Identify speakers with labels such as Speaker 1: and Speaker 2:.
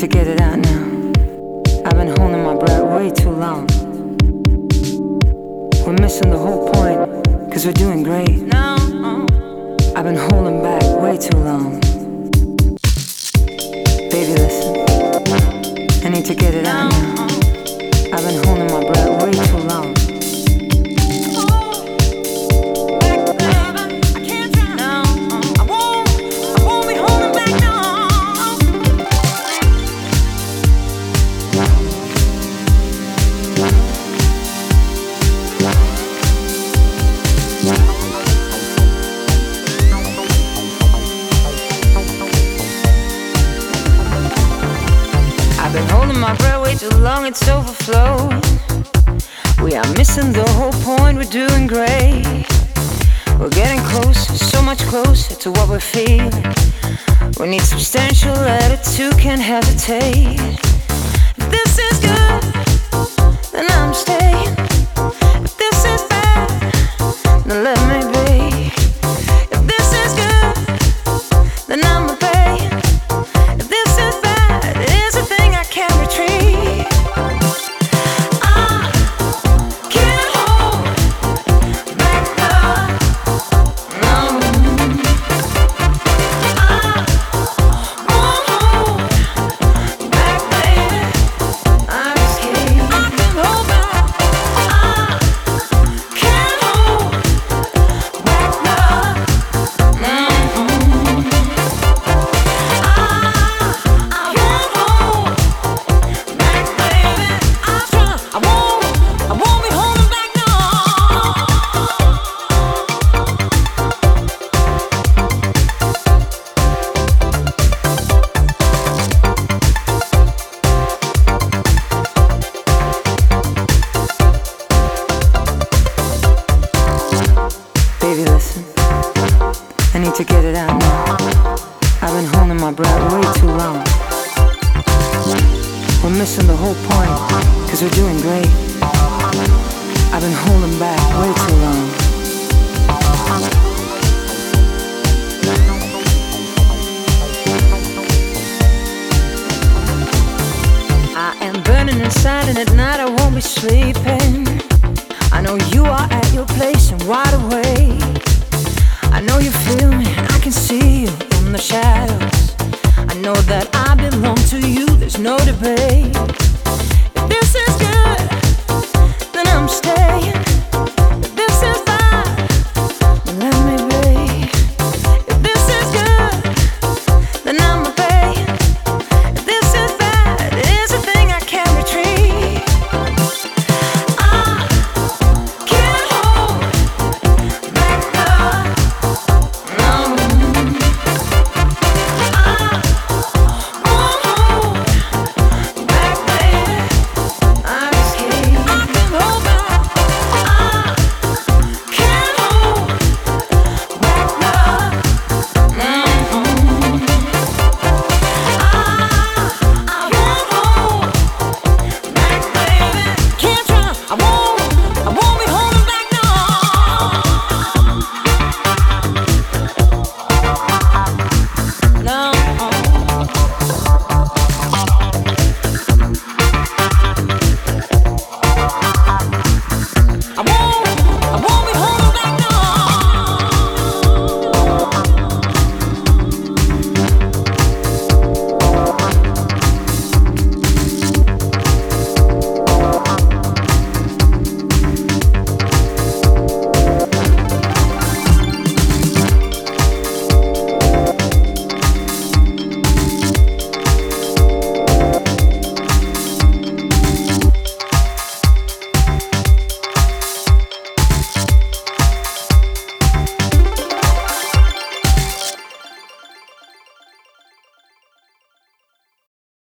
Speaker 1: to get it out now. I've been holding my breath way too long. We're missing the whole point, cause we're doing great. No, I've been holding back way too long. Baby, listen, I need to get it out now. I've been holding my breath way too long. I've been holding my breath way too long, it's overflowed. We are missing the whole point, we're doing great. We're getting closer, so much closer to what we're feeling. We need substantial attitude, can't hesitate. If this is good, then I'm staying. If this is bad, then let me be. If this is good, then I'm obeying. If this is bad, it is a thing I can't retreat. I can't hold back love, no. I won't hold back, baby. I just can't. I can't hold back. I can't hold back love, no. I won't hold back, baby. I try. I won't be holding back, no. Baby, listen, I need to get it out now. I've been holding my breath way too long. We're missing the whole point, cause we're doing great. I've been holding back way too long. I am burning inside and at night I won't be sleeping.